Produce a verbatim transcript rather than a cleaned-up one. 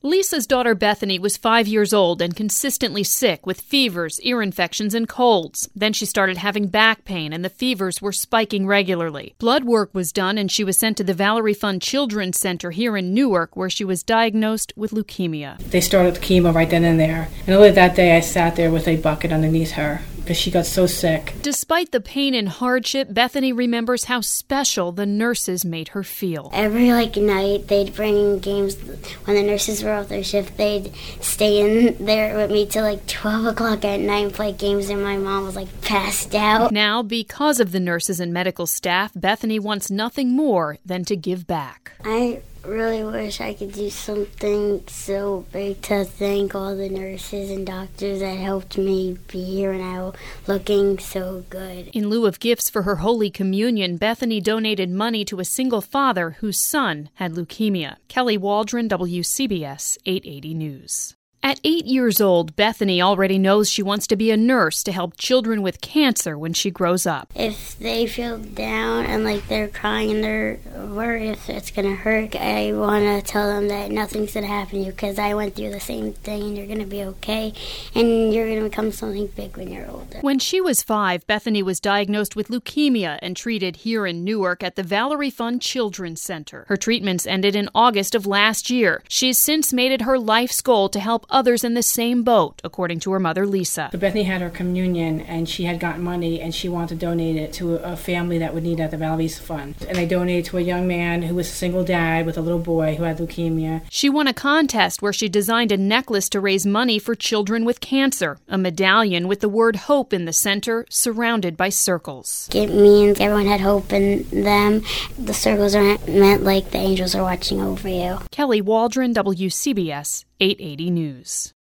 Lisa's daughter Bethany was five years old and consistently sick with fevers, ear infections, and colds. Then she started having back pain, and the fevers were spiking regularly. Blood work was done, and she was sent to the Valerie Fund Children's Center here in Newark, where she was diagnosed with leukemia. They started chemo right then and there. And only that day I sat there with a bucket underneath her because she got so sick. Despite the pain and hardship, Bethany remembers how special the nurses made her feel. Every like night they'd bring in games. When the nurses were off their shift, they'd stay in there with me till like twelve o'clock at night and play games, and my mom was like passed out. Now, because of the nurses and medical staff, Bethany wants nothing more than to give back. I really wish I could do something so big to thank all the nurses and doctors that helped me be here now looking so good. In lieu of gifts for her Holy Communion, Bethany donated money to a single father whose son had leukemia. Kelly Waldron, W C B S eight eighty News. At eight years old, Bethany already knows she wants to be a nurse to help children with cancer when she grows up. If they feel down and like they're crying and they're worried if it's going to hurt, I want to tell them that nothing's going to happen to you because I went through the same thing and you're going to be okay and you're going to become something big when you're older. When she was five, Bethany was diagnosed with leukemia and treated here in Newark at the Valerie Fund Children's Center. Her treatments ended in August of last year. She's since made it her life's goal to help others in the same boat, according to her mother, Lisa. So Bethany had her communion, and she had gotten money, and she wanted to donate it to a family that would need it at the Valerie Fund. And they donated to a young man who was a single dad with a little boy who had leukemia. She won a contest where she designed a necklace to raise money for children with cancer, a medallion with the word hope in the center, surrounded by circles. It means everyone had hope in them. The circles are meant like the angels are watching over you. Kelly Waldron, W C B S eight eighty News.